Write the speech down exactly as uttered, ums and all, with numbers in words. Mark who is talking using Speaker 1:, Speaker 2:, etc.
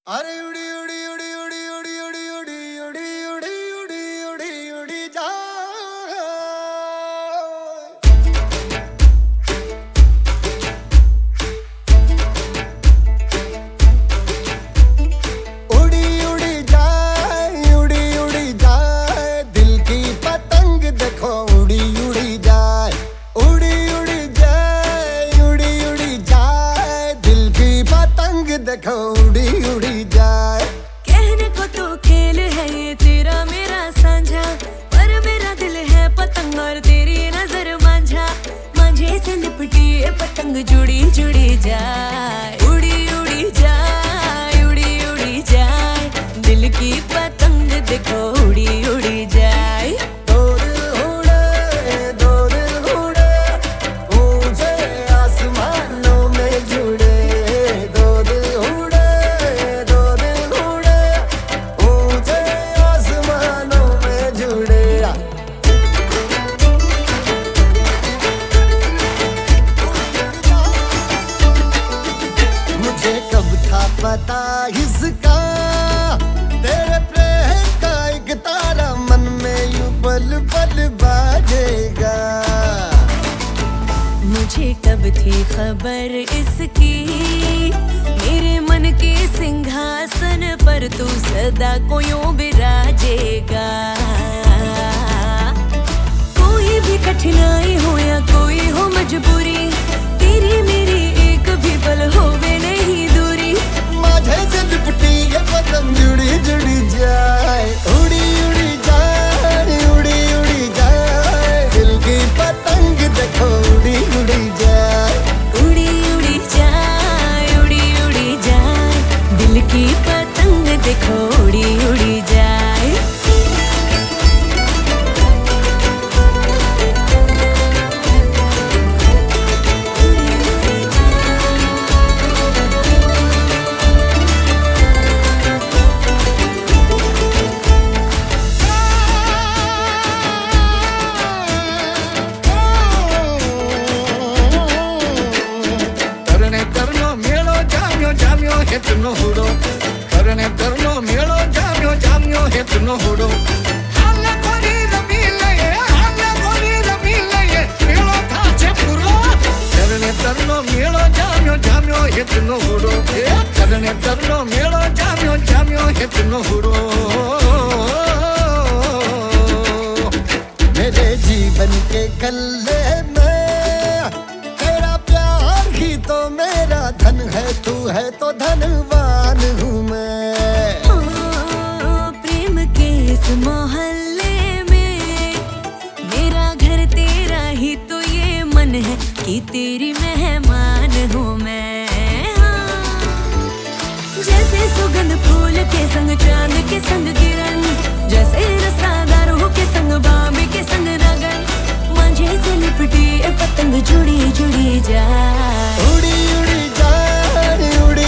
Speaker 1: अरे उड़ी उड़ी उड़ी उड़ी उड़ी उड़ी उड़ी उड़ी उड़ी उड़ी उड़ी उड़ी जा उड़ी उड़ी जाए उड़ी उड़ी जाए दिल की पतंग देखो उड़ी उड़ी जाए उड़ी उड़ी जाए उड़ी उड़ी जाए दिल की पतंग देखो उड़ी उड़ी जाए।
Speaker 2: कहने को तो खेल है ये तेरा मेरा साझा, पर मेरा दिल है पतंग और तेरी नजर मांझा। मांझे से लिपटी ये पतंग जुड़ी जुड़ी जाए, उड़ी उड़ी जाए उड़ी उड़ी जाए दिल की पतंग देखो उड़ी उड़ी जाए।
Speaker 1: दो दिल उड़े दो दिल उड़े ऊंचे आसमानों में जुड़े, दो दिल उड़े दो दिल उड़े ऊंचे आसमानों में जुड़े। मुझे कब था पता इसका, तेरे प्रेम का एक तारा मन में यूं पल पल बाजेगा।
Speaker 2: मुझे कब थी खबर इसकी, मेरे मन के सिंहासन पर तू सदा को यूं बिराजेगा। कोई भी कठिनाई हो या कोई हो मजबूरी, तेरी मेरी एक भी पल होवे नहीं दूरी।
Speaker 1: माझे से लिपटी ये पतंग जुड़ी जुड़ी जाए, उड़ी उड़ी जाए उड़ी उड़ी जाए दिल की पतंग देखो उड़ी उड़ी जाए।
Speaker 2: उड़ी उड़ी जाए उड़ी उड़ी जाए दिल की पतंग देखो उड़ी उड़ी जाए।
Speaker 1: जाम्यो हेतनो हुडो करने करनो मेलो जाम्यो जाम्यो हेतनो हुडो हाला कोरी रमी लये हाला कोरी रमी लये मेलो थाचे पुरो करने करनो मेलो जाम्यो जाम्यो हेतनो हुडो करने करनो मेलो जाम्यो जाम्यो हेतनो हुडो। मेरे जीवन के गल्ले में तेरा प्यार ही तो मेरा धन है, तू है तो धनवान हूँ मैं।
Speaker 2: ओ, प्रेम के इस मोहल्ले में मेरा घर तेरा ही तो ये मन है कि तेरी मेहमान हूँ मैं। हाँ। जैसे सुगंध फूल के संग चांद के संग किरण, जैसे रसादारों के संग बाबे के संग रगन। मांझे से लिपटी ये पतंग जुड़ी जुड़ी जाए,
Speaker 1: उड़ी उड़ी जाए उड़ी